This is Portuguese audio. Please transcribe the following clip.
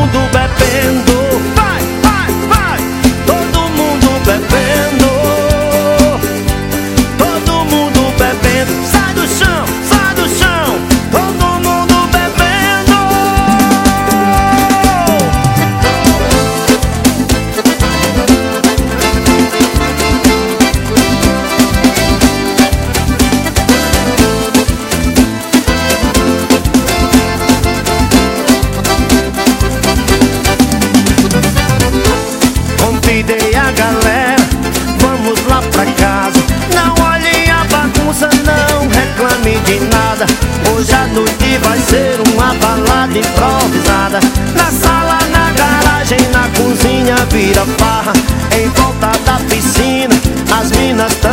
mundo bebendo. Vai, vai, vai! Todo mundo bebendo. Todo mundo bebendo. Sai do chão, sai do chão. Todo mundo bebendo. Convidei a galera, vamos lá pra casa. Não olhem a bagunça, não reclame de nada. Hoje a noite vai ser uma balada improvisada. Na sala, na garagem, na cozinha vira farra. Em volta da piscina, as minas